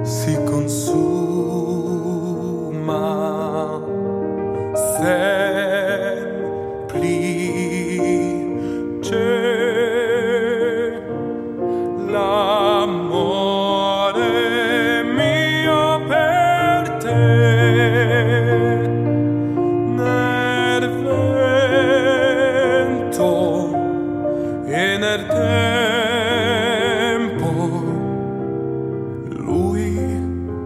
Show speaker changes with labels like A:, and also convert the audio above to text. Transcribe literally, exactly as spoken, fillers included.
A: si consuma semplice l'amore mio per te nel vento e nel tempo